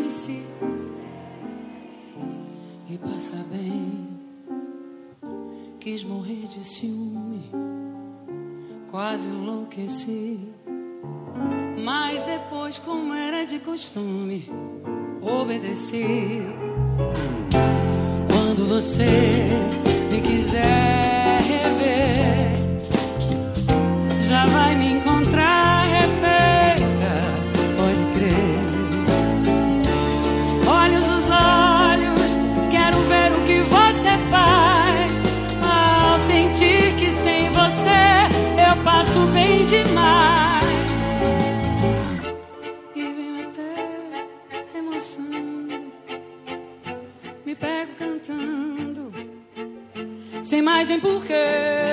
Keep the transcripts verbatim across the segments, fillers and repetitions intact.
disse e passa bem. Quis morrer de ciúme, quase enlouqueci. Mas depois, como era de costume, obedeci. Quando você me quiser rever, já vai me encontrar refeita, pode crer. Olhos nos olhos, quero ver o que você faz. Ao sentir que sem você eu passo bem demais. E venho até emoção, me pego cantando, sem mais nem porquê.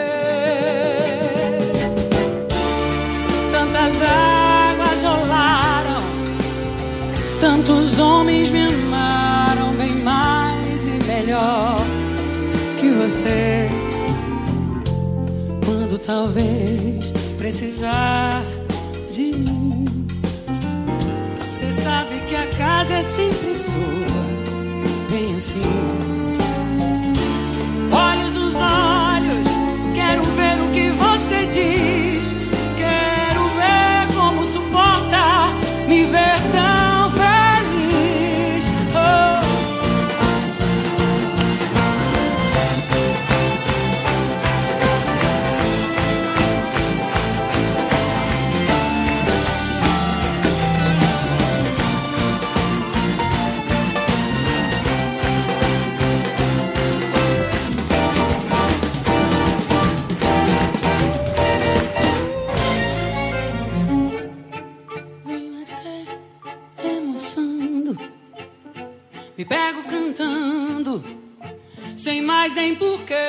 Tantas águas rolaram, tantos homens me amaram bem mais e melhor que você. Quando talvez precisar de mim, cê sabe que a casa é sempre sua, vem assim. Olhos nos olhos, quero ver o que você diz. Quero ver como suporta me ver tão feliz. Oh. Me pego cantando, sem mais nem porquê.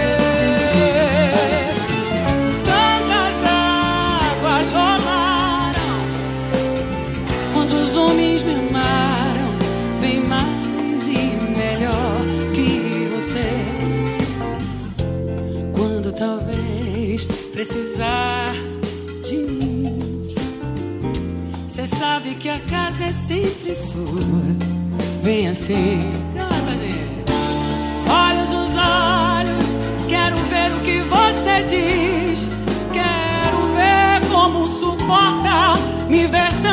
Tantas águas rolaram, quantos homens me amaram bem mais e melhor que você. Quando talvez precisar de mim, cê sabe que a casa é sempre sua, vem assim, canta, gente. Olhos nos olhos, quero ver o que você diz. Quero ver como suporta me ver tão